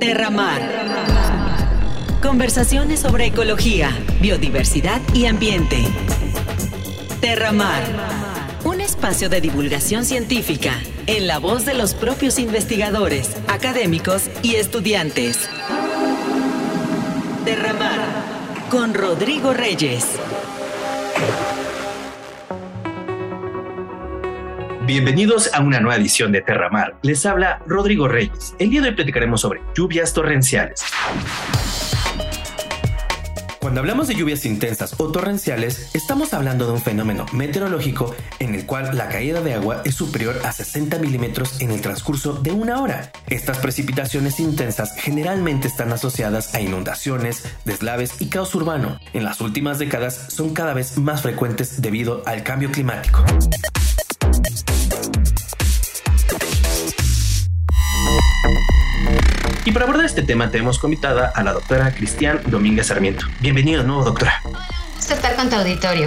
Terramar. Conversaciones sobre ecología, biodiversidad y ambiente. Terramar. Un espacio de divulgación científica en la voz de los propios investigadores, académicos y estudiantes. Terramar con Rodrigo Reyes. Bienvenidos a una nueva edición de Terramar. Les habla Rodrigo Reyes. El día de hoy platicaremos sobre lluvias torrenciales. Cuando hablamos de lluvias intensas o torrenciales, estamos hablando de un fenómeno meteorológico en el cual la caída de agua es superior a 60 milímetros en el transcurso de una hora. Estas precipitaciones intensas generalmente están asociadas a inundaciones, deslaves y caos urbano. En las últimas décadas son cada vez más frecuentes debido al cambio climático. Y para abordar este tema tenemos como invitada a la doctora Cristian Domínguez Sarmiento. Bienvenida de nuevo, doctora. Un gusto estar con tu auditorio.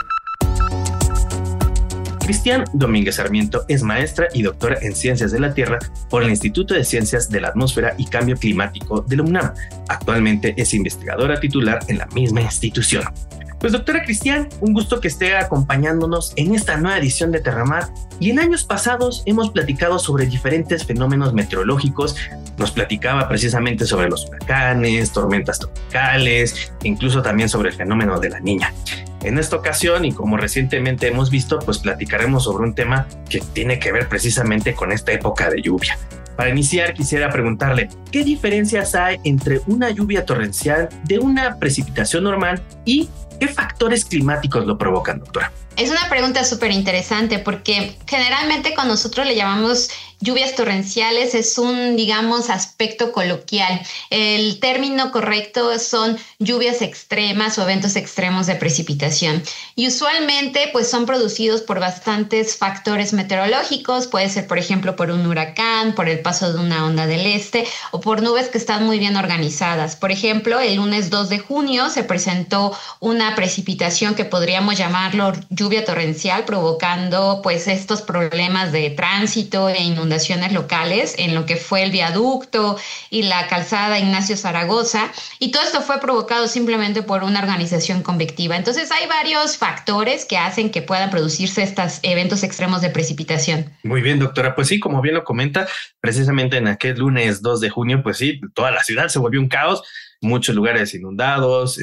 Cristian Domínguez Sarmiento es maestra y doctora en Ciencias de la Tierra por el Instituto de Ciencias de la Atmósfera y Cambio Climático de la UNAM. Actualmente es investigadora titular en la misma institución. Pues doctora Cristian, un gusto que esté acompañándonos en esta nueva edición de Terramar. Y en años pasados hemos platicado sobre diferentes fenómenos meteorológicos. Nos platicaba precisamente sobre los huracanes, tormentas tropicales, incluso también sobre el fenómeno de la Niña. En esta ocasión, y como recientemente hemos visto, pues platicaremos sobre un tema que tiene que ver precisamente con esta época de lluvia. Para iniciar, quisiera preguntarle, ¿qué diferencias hay entre una lluvia torrencial de una precipitación normal y qué factores climáticos lo provocan, doctora? Es una pregunta súper interesante porque generalmente cuando nosotros le llamamos lluvias torrenciales es un, digamos, aspecto coloquial. El término correcto son lluvias extremas o eventos extremos de precipitación. Y usualmente pues son producidos por bastantes factores meteorológicos. Puede ser, por ejemplo, por un huracán, por el paso de una onda del este o por nubes que están muy bien organizadas. Por ejemplo, el lunes 2 de junio se presentó una precipitación que podríamos llamarlo lluvia torrencial, provocando pues estos problemas de tránsito e inundaciones locales en lo que fue el viaducto y la calzada Ignacio Zaragoza, y todo esto fue provocado simplemente por una organización convectiva. Entonces hay varios factores que hacen que puedan producirse estos eventos extremos de precipitación. Muy bien, doctora, pues sí, como bien lo comenta, precisamente en aquel lunes 2 de junio, pues sí, toda la ciudad se volvió un caos, muchos lugares inundados,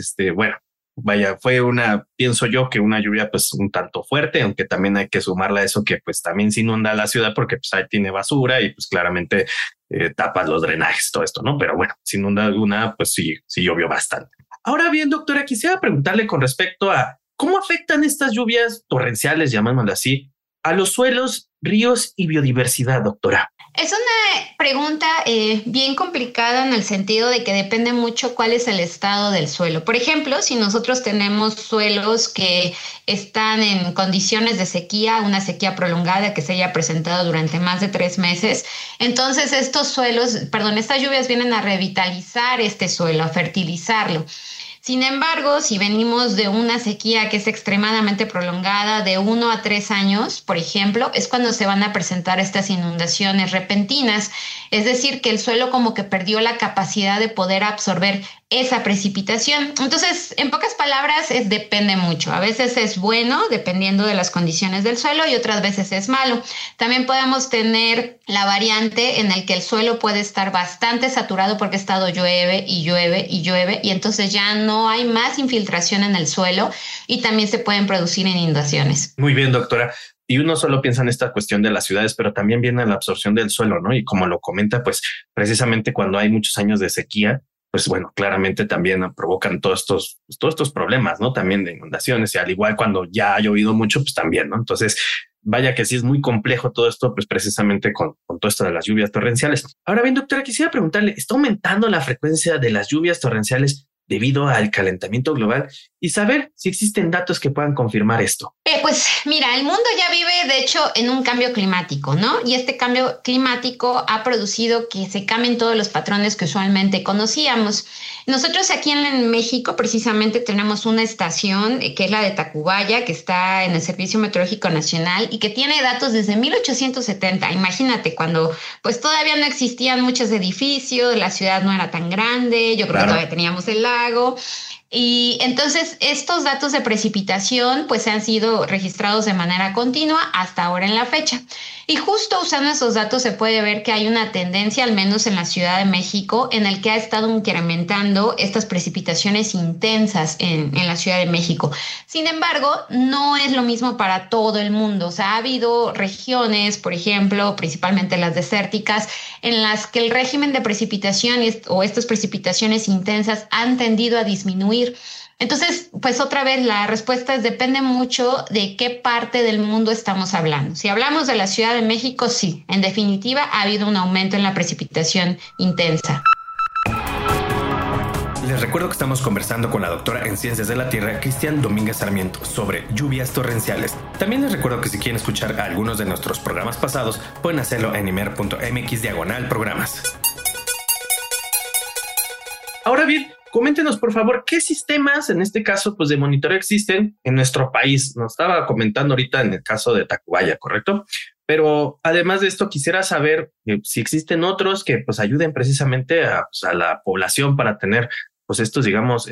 vaya, fue pienso yo que una lluvia pues un tanto fuerte, aunque también hay que sumarle a eso que pues también se inunda la ciudad porque pues ahí tiene basura y pues claramente tapas los drenajes, todo esto, ¿no? Pero bueno, sin duda alguna pues sí llovió bastante. Ahora bien, doctora, quisiera preguntarle con respecto a cómo afectan estas lluvias torrenciales, llamándole así, a los suelos, ríos y biodiversidad, doctora. Es una pregunta bien complicada en el sentido de que depende mucho cuál es el estado del suelo. Por ejemplo, si nosotros tenemos suelos que están en condiciones de sequía, una sequía prolongada que se haya presentado durante más de 3 meses, entonces estas lluvias vienen a revitalizar este suelo, a fertilizarlo. Sin embargo, si venimos de una sequía que es extremadamente prolongada, de 1 a 3 años, por ejemplo, es cuando se van a presentar estas inundaciones repentinas. Es decir, que el suelo como que perdió la capacidad de poder absorber esa precipitación. Entonces, en pocas palabras, depende mucho. A veces es bueno, dependiendo de las condiciones del suelo, y otras veces es malo. También podemos tener la variante en el que el suelo puede estar bastante saturado porque ha estado llueve, y entonces ya no hay más infiltración en el suelo y también se pueden producir inundaciones. Muy bien, doctora. Y uno solo piensa en esta cuestión de las ciudades, pero también viene la absorción del suelo, ¿no? Y como lo comenta, pues precisamente cuando hay muchos años de sequía, pues bueno, claramente también provocan todos estos problemas, ¿no? También de inundaciones, y al igual cuando ya ha llovido mucho, pues también, ¿no? Entonces, vaya que sí es muy complejo todo esto, pues precisamente con todo esto de las lluvias torrenciales. Ahora bien, doctora, quisiera preguntarle, ¿está aumentando la frecuencia de las lluvias torrenciales debido al calentamiento global y saber si existen datos que puedan confirmar esto. Pues mira, el mundo ya vive de hecho en un cambio climático, ¿no? Y este cambio climático ha producido que se cambien todos los patrones que usualmente conocíamos. Nosotros aquí en México precisamente tenemos una estación que es la de Tacubaya, que está en el Servicio Meteorológico Nacional y que tiene datos desde 1870. Imagínate, cuando pues todavía no existían muchos edificios, la ciudad no era tan grande, yo creo que todavía teníamos el lago. Y entonces estos datos de precipitación pues han sido registrados de manera continua hasta ahora en la fecha. Y justo usando esos datos se puede ver que hay una tendencia, al menos en la Ciudad de México, en el que ha estado incrementando estas precipitaciones intensas en la Ciudad de México. Sin embargo, no es lo mismo para todo el mundo. O sea, ha habido regiones, por ejemplo, principalmente las desérticas, en las que el régimen de precipitación o estas precipitaciones intensas han tendido a disminuir. Entonces, pues otra vez la respuesta es depende mucho de qué parte del mundo estamos hablando. Si hablamos de la Ciudad de México, sí, en definitiva ha habido un aumento en la precipitación intensa. Les recuerdo que estamos conversando con la doctora en Ciencias de la Tierra, Cristian Domínguez Sarmiento, sobre lluvias torrenciales. También les recuerdo que si quieren escuchar algunos de nuestros programas pasados, pueden hacerlo en imer.mx/programas. Ahora bien, coméntenos, por favor, ¿qué sistemas, en este caso, pues de monitoreo existen en nuestro país? Nos estaba comentando ahorita en el caso de Tacubaya, ¿correcto? Pero además de esto, quisiera saber si existen otros que pues ayuden precisamente a la población para tener pues estos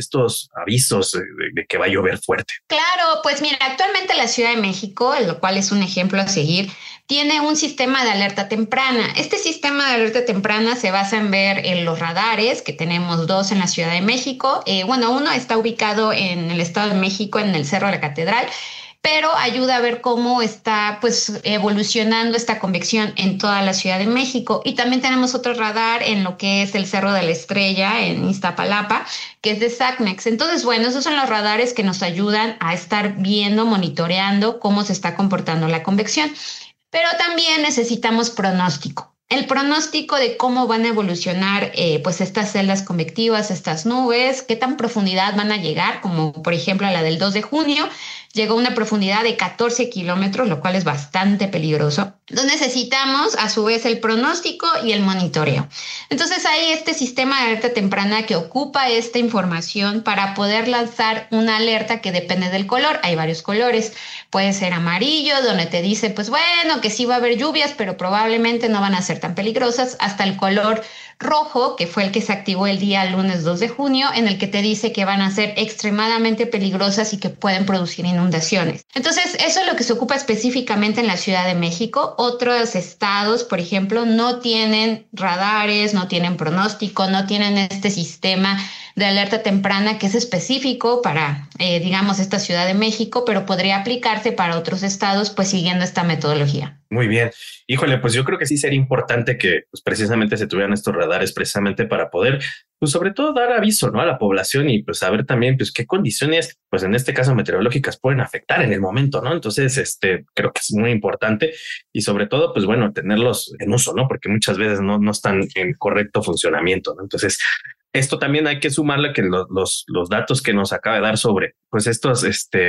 avisos de que va a llover fuerte. Claro, pues mira, actualmente la Ciudad de México, lo cual es un ejemplo a seguir, tiene un sistema de alerta temprana. Este sistema de alerta temprana se basa en ver en los radares, que tenemos 2 en la Ciudad de México. Uno está ubicado en el Estado de México, en el Cerro de la Catedral, pero ayuda a ver cómo está pues evolucionando esta convección en toda la Ciudad de México. Y también tenemos otro radar en lo que es el Cerro de la Estrella en Iztapalapa, que es de SACMEX. Entonces, bueno, esos son los radares que nos ayudan a estar viendo, monitoreando cómo se está comportando la convección. Pero también necesitamos pronóstico. El pronóstico de cómo van a evolucionar pues estas celdas convectivas, estas nubes, qué tan profundidad van a llegar, como por ejemplo a la del 2 de junio, llegó a una profundidad de 14 kilómetros, lo cual es bastante peligroso. Entonces necesitamos a su vez el pronóstico y el monitoreo. Entonces hay este sistema de alerta temprana que ocupa esta información para poder lanzar una alerta que depende del color. Hay varios colores. Puede ser amarillo, donde te dice, pues bueno, que sí va a haber lluvias, pero probablemente no van a ser tan peligrosas, hasta el color rojo, que fue el que se activó el día lunes 2 de junio, en el que te dice que van a ser extremadamente peligrosas y que pueden producir inundaciones. Entonces, eso es lo que se ocupa específicamente en la Ciudad de México. Otros estados, por ejemplo, no tienen radares, no tienen pronóstico, no tienen este sistema de alerta temprana que es específico para, esta Ciudad de México, pero podría aplicarse para otros estados, pues siguiendo esta metodología. Muy bien. Híjole, pues yo creo que sí sería importante que pues, precisamente se tuvieran estos radares precisamente para poder, pues sobre todo dar aviso, ¿no? A la población y pues saber también pues qué condiciones, pues en este caso meteorológicas pueden afectar en el momento, ¿no? Entonces, creo que es muy importante y sobre todo, pues bueno, tenerlos en uso, ¿no? Porque muchas veces no están en correcto funcionamiento, ¿no? Entonces, esto también hay que sumarle que los datos que nos acaba de dar sobre pues estos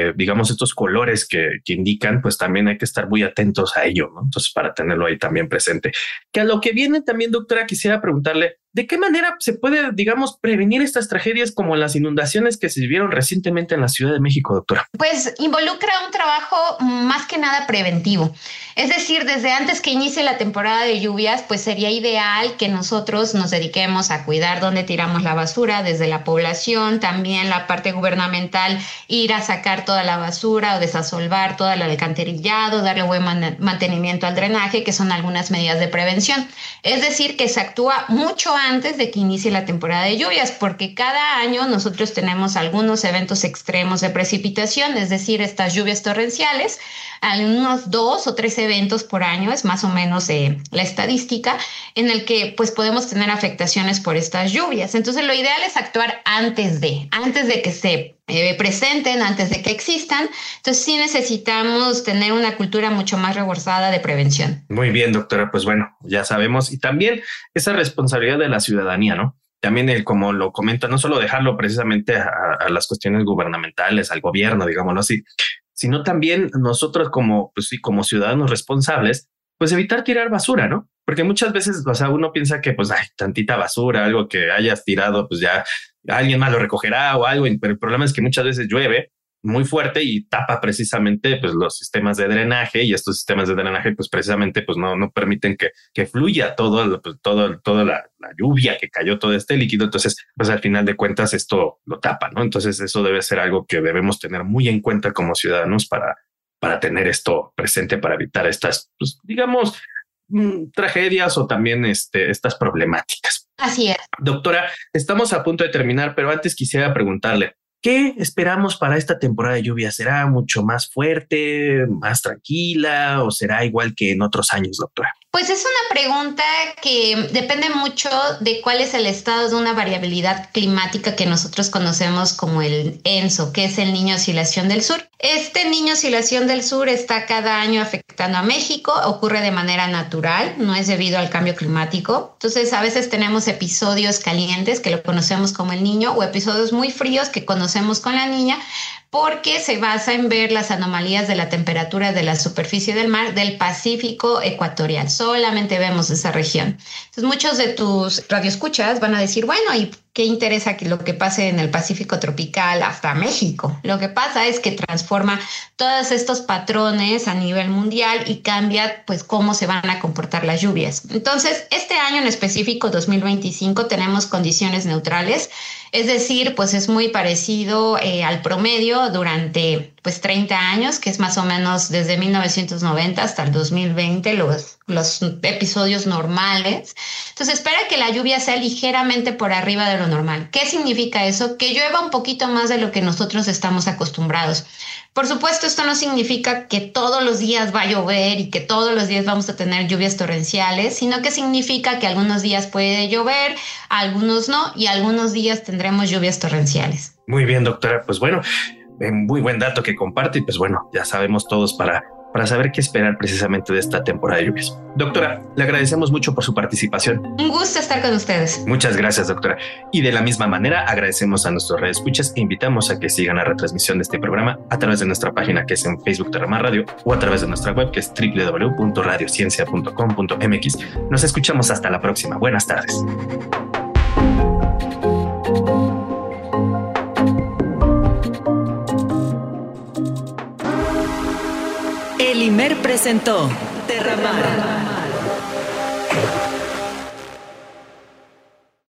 colores que indican, pues también hay que estar muy atentos a ello, ¿no? Entonces, para tenerlo ahí también presente. Que a lo que viene también, doctora, quisiera preguntarle, ¿de qué manera se puede, prevenir estas tragedias como las inundaciones que se vivieron recientemente en la Ciudad de México, doctora? Pues involucra un trabajo más que nada preventivo. Es decir, desde antes que inicie la temporada de lluvias, pues sería ideal que nosotros nos dediquemos a cuidar dónde tiramos la basura, desde la población, también la parte gubernamental, ir a sacar toda la basura o desasolvar todo el alcantarillado, darle buen mantenimiento al drenaje, que son algunas medidas de prevención. Es decir, que se actúa mucho antes de que inicie la temporada de lluvias, porque cada año nosotros tenemos algunos eventos extremos de precipitación, es decir, estas lluvias torrenciales, unos 2 o 3 eventos por año, es más o menos la estadística, en el que pues podemos tener afectaciones por estas lluvias. Entonces lo ideal es actuar antes de que se presenten, antes de que existan. Entonces sí necesitamos tener una cultura mucho más reforzada de prevención. Muy bien, doctora, pues bueno, ya sabemos. Y también esa responsabilidad de la ciudadanía, ¿no? también como lo comenta, no solo dejarlo precisamente a las cuestiones gubernamentales, al gobierno, digámoslo así, sino también nosotros como, pues sí, como ciudadanos responsables, pues evitar tirar basura, ¿no? Porque muchas veces, o sea, uno piensa que pues hay tantita basura, algo que hayas tirado, pues ya alguien más lo recogerá o algo, pero el problema es que muchas veces llueve muy fuerte y tapa precisamente pues los sistemas de drenaje, y estos sistemas de drenaje pues precisamente pues no permiten que fluya toda la lluvia que cayó, todo este líquido. Entonces pues al final de cuentas esto lo tapa, ¿no? Entonces eso debe ser algo que debemos tener muy en cuenta como ciudadanos para tener esto presente, para evitar estas, pues, digamos, tragedias o también estas problemáticas. Así es. Doctora, estamos a punto de terminar, pero antes quisiera preguntarle, ¿qué esperamos para esta temporada de lluvia? ¿Será mucho más fuerte, más tranquila o será igual que en otros años, doctora? Pues es una pregunta que depende mucho de cuál es el estado de una variabilidad climática que nosotros conocemos como el ENSO, que es el Niño Oscilación del Sur. Este Niño Oscilación del Sur está cada año afectando a México, ocurre de manera natural, no es debido al cambio climático. Entonces a veces tenemos episodios calientes que lo conocemos como el Niño, o episodios muy fríos que conocemos con la Niña, porque se basa en ver las anomalías de la temperatura de la superficie del mar del Pacífico ecuatorial. Solamente vemos esa región. Entonces muchos de tus radioescuchas van a decir, bueno, ¿y qué interesa que lo que pase en el Pacífico tropical hasta México? Lo que pasa es que transforma todos estos patrones a nivel mundial y cambia pues cómo se van a comportar las lluvias. Entonces, este año en específico, 2025, tenemos condiciones neutrales, es decir, pues es muy parecido al promedio durante pues 30 años, que es más o menos desde 1990 hasta el 2020, los episodios normales. Entonces espera que la lluvia sea ligeramente por arriba de lo normal. ¿Qué significa eso? Que llueva un poquito más de lo que nosotros estamos acostumbrados. Por supuesto, esto no significa que todos los días va a llover y que todos los días vamos a tener lluvias torrenciales, sino que significa que algunos días puede llover, algunos no, y algunos días tendremos lluvias torrenciales. Muy bien, doctora. Pues bueno, muy buen dato que comparte, y pues bueno, ya sabemos todos para saber qué esperar precisamente de esta temporada de lluvias. Doctora, le agradecemos mucho por su participación. Un gusto estar con ustedes. Muchas gracias, doctora. Y de la misma manera agradecemos a nuestros radioescuchas e invitamos a que sigan la retransmisión de este programa a través de nuestra página, que es en Facebook Terramar Radio, o a través de nuestra web, que es www.radiociencia.com.mx. Nos escuchamos hasta la próxima. Buenas tardes. El IMER presentó Terramar.